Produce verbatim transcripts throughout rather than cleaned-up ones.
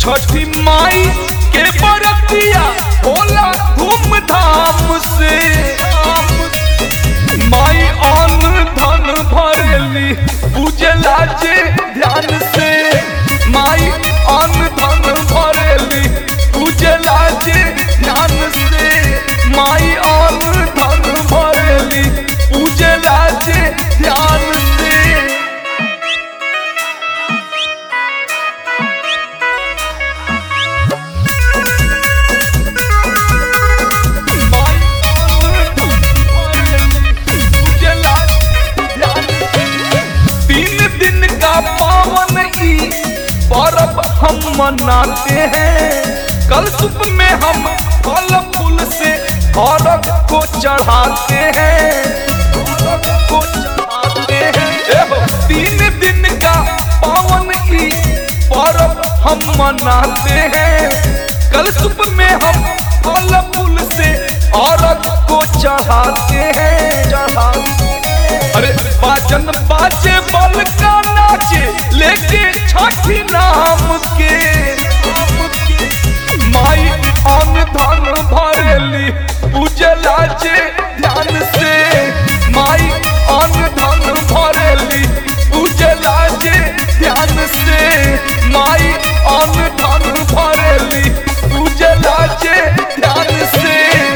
छठी माई के बरतिया होला धूमधाम से। माई अन्न धन भरेली पूजला जे ध्यान से। माई अन्न धन भरेली पूजला जे ध्यान से। माई अन्न धन भरेली पूजला जे ध्यान से। पावन ई पर्व हम मनाते हैं। कल सुबह में हम फल फूल से अर्घ को चढ़ाते हैं को चढ़ाते हैं। तीन दिन का पावन ई पर्व हम मनाते हैं। कल सुबह में हम फल फूल से अर्घ को चढ़ाते हैं चढ़ाते हैं। अरे बाजन बाजे बल का नाचे लेके छठी नाम के। माई अन्न धन भरेली पूजला जे ध्यान से। माई अन्न धन भरेली पूजला जे ध्यान से। माई अन्न धन भरेली पूजला जे ध्यान से।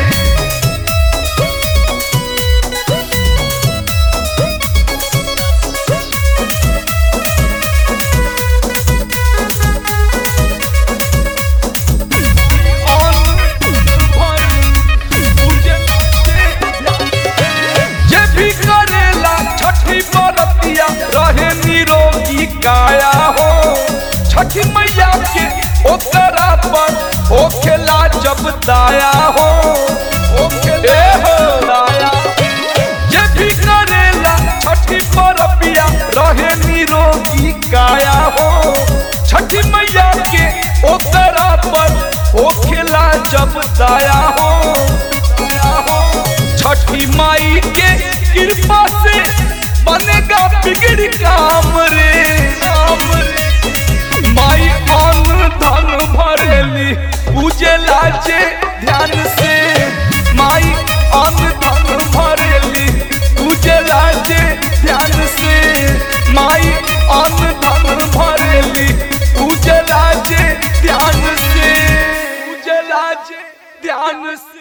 रहे निरोगी काया हो छठी मैया के ओकरा पर होखेला जब दाया हो ओखेले हो दाया। ये भी करेला छठी परबिया रहे निरोगी काया हो छठी मैया के ओकरा पर होखेला जब दाया हो। छठी माई के कृपा से बनेगा बिगड़ी काम रे काम रे। माई अन्न धन भरेली पूजला जे ध्यान से। माई अन्न धन भरेली पूजला जे ध्यान से। माई अन्न धन भरेली पूजला जे ध्यान से पूजला जे ध्यान से।